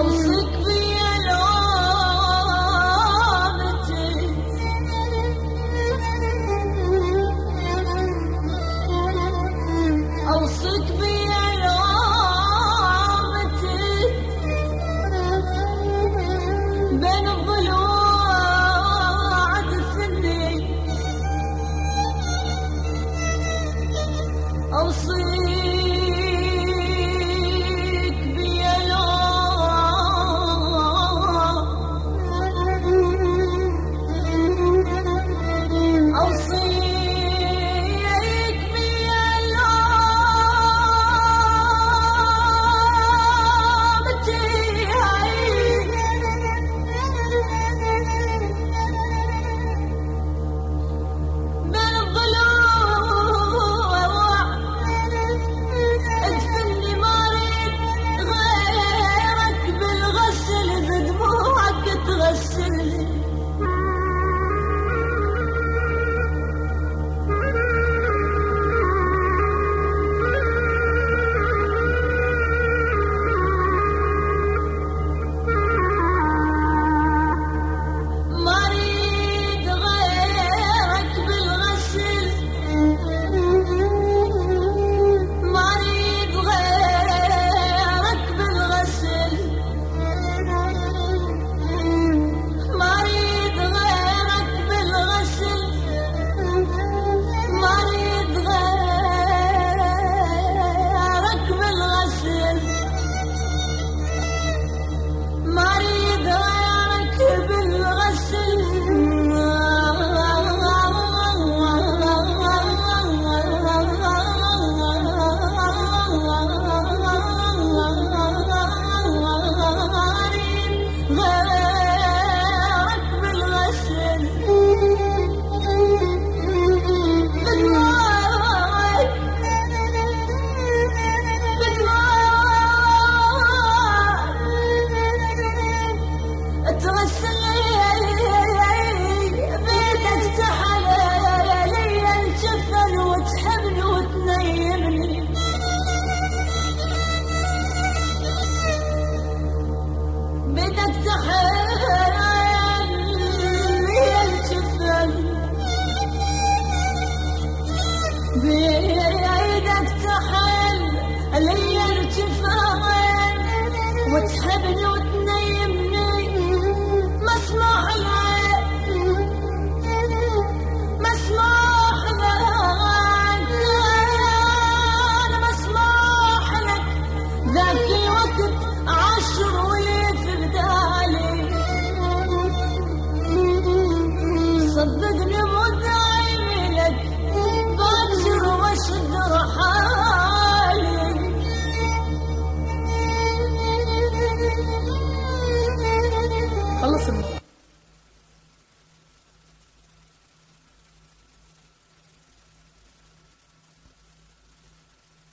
أوصيك بيا لومتي، أوصيك بيا لومتي بين الضلوع دفني، أوصيك بيا أوصيك بيا لومتي بين الضلوع ادفني، ما اريد غيرك بالغسل بدموعك تغسلني. ما اريد غيرك بالغسل، ما اريد غيرك بالغسل، ما اريد غيرك بالغسل، ما اريد غيرك بالغسل، ما اريد غيرك بالغسل. غيرك بالغسل بدموعك، بدموعك تغسلني بيدك سحل لي الجفن وتحبني وتنيمني. بيدك تحل لي الجفن، بيدك تحل لي الجفن وتحبني وتنيمني. مسموح لك، مسموح لك، أنا مسموح لك ذاك الوقت عشر وليف بدالي. صدقني مو دايم لك باكر واشد رحالي. خلص